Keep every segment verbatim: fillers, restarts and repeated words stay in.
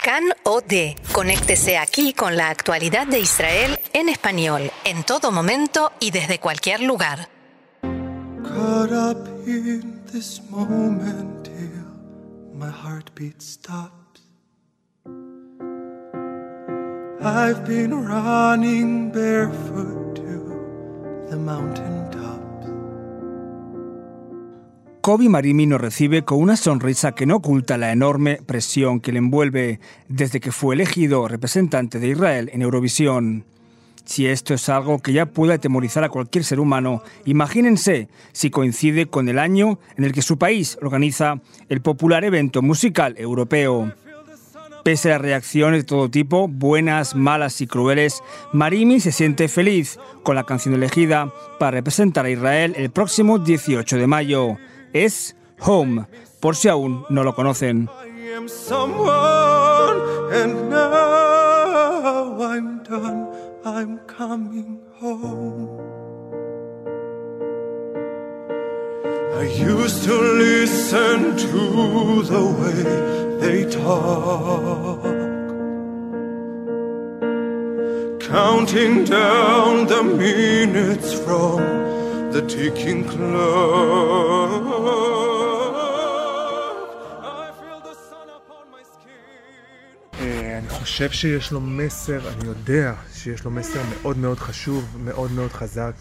Kan O D. Conéctese aquí con la actualidad de Israel en español, en todo momento y desde cualquier lugar. Caught up in this moment till my heartbeat stops. I've been running barefoot to the mountain tops. Kobi Marimi nos recibe con una sonrisa que no oculta la enorme presión que le envuelve desde que fue elegido representante de Israel en Eurovisión. Si esto es algo que ya puede atemorizar a cualquier ser humano, imagínense si coincide con el año en el que su país organiza el popular evento musical europeo. Pese a las reacciones de todo tipo, buenas, malas y crueles, Marimi se siente feliz con la canción elegida para representar a Israel el próximo dieciocho de mayo. Es Home, por si aún no lo conocen. I am someone, and now I'm done. I'm coming home. I used to listen to the way they talk, counting down the minutes from the ticking clock. I feel the sun upon my skin. אני חושב שיש לו מסר, אני יודע שיש לו מסר מאוד מאוד חשוב, מאוד מאוד חזק,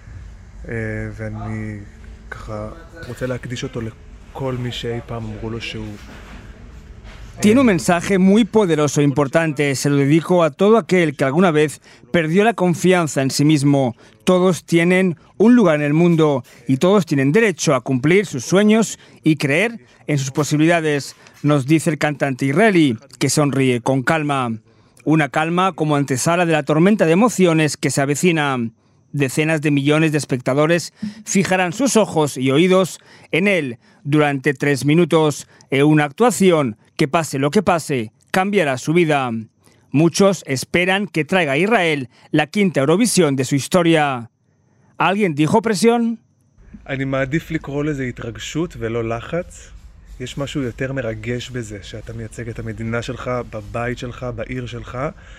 ואני ככה רוצה להקדיש אותו לכל מי שאי פעם אמרו לו שהוא... Tiene un mensaje muy poderoso e importante. Se lo dedico a todo aquel que alguna vez perdió la confianza en sí mismo. Todos tienen un lugar en el mundo y todos tienen derecho a cumplir sus sueños y creer en sus posibilidades, nos dice el cantante israelí, que sonríe con calma. Una calma como antesala de la tormenta de emociones que se avecina. Decenas de millones de espectadores fijarán sus ojos y oídos en él durante tres minutos en una actuación que, pase lo que pase, cambiará su vida. Muchos esperan que traiga a Israel la quinta Eurovisión de su historia. ¿Alguien dijo presión? אני מעדיף לקרוא לזה התרגשות ולא לחץ. יש משהו יותר מרגש בזה, שאתה מייצג את המדינה שלך, בבית שלך, בעיר שלך.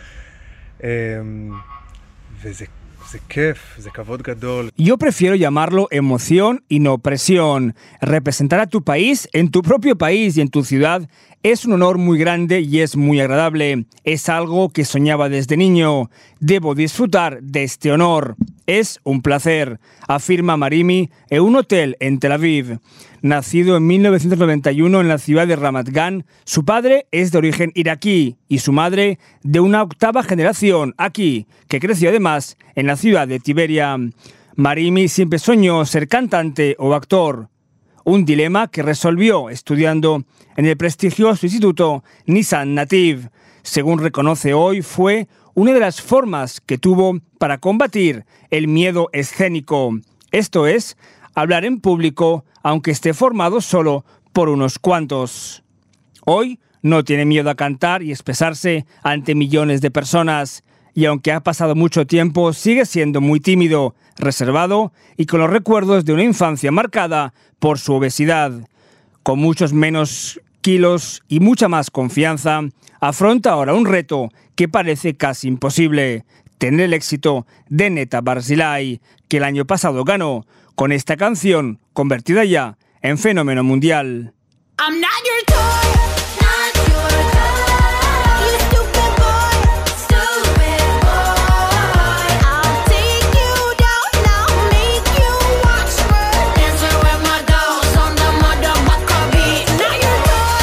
וזה זה כיף, זה כבוד גדול. Yo prefiero llamarlo emoción y no presión. Representar a tu país en tu propio país y en tu ciudad es un honor muy grande y es muy agradable. Es algo que soñaba desde niño. Debo disfrutar de este honor. Es un placer, afirma Marimi en un hotel en Tel Aviv. Nacido en mil novecientos noventa y uno en la ciudad de Ramat Gan, su padre es de origen iraquí y su madre de una octava generación aquí, que creció además en la ciudad de Tiberia. Marimi siempre soñó ser cantante o actor. Un dilema que resolvió estudiando en el prestigioso instituto Nissan Nativ. Según reconoce hoy, fue una de las formas que tuvo para combatir el miedo escénico. Esto es, hablar en público, aunque esté formado solo por unos cuantos. Hoy no tiene miedo a cantar y expresarse ante millones de personas. Y aunque ha pasado mucho tiempo, sigue siendo muy tímido, reservado y con los recuerdos de una infancia marcada por su obesidad. Con muchos menos kilos y mucha más confianza, afronta ahora un reto que parece casi imposible: tener el éxito de Neta Barzilai, que el año pasado ganó con esta canción convertida ya en fenómeno mundial. I'm not your toy, not your toy. You stupid boy, stupid boy. I'll take you down, I'll make you watch me dancing with my dolls on the motherfucker beat. Not your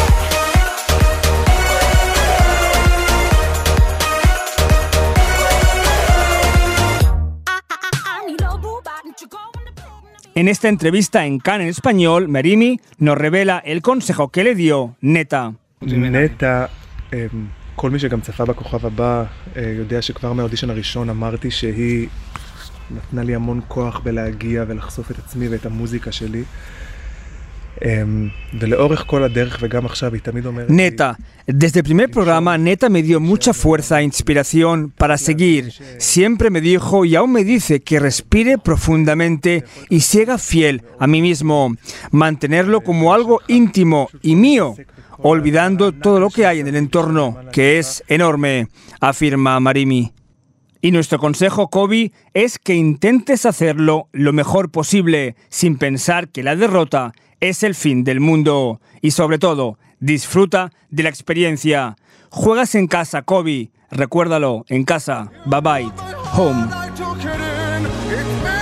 En esta entrevista en Kan en español, Marimi nos revela el consejo que le dio Neta. נטע, כל מי שגם צפה בכוכב הבא יודע שכבר מהאודישן הראשון אמרתי שהיא נתנה לי המון כוח בלהגיע ולחשוף את עצמי ואת המוזיקה שלי. ולאורך כל הדרך וגם עכשיו היא תמיד אומרת... Neta, desde el primer programa Neta me dio mucha fuerza e inspiración para seguir. Siempre me dijo y aún me dice que respire profundamente y siga fiel a mí mismo. Mantenerlo como algo íntimo y mío. olvidando todo lo que hay en el entorno, que es enorme, afirma Marimi. Y nuestro consejo, Kobe, es que intentes hacerlo lo mejor posible, sin pensar que la derrota es el fin del mundo. Y sobre todo, disfruta de la experiencia. Juegas en casa, Kobe. Recuérdalo, en casa. Bye bye. Home. I took it in. It's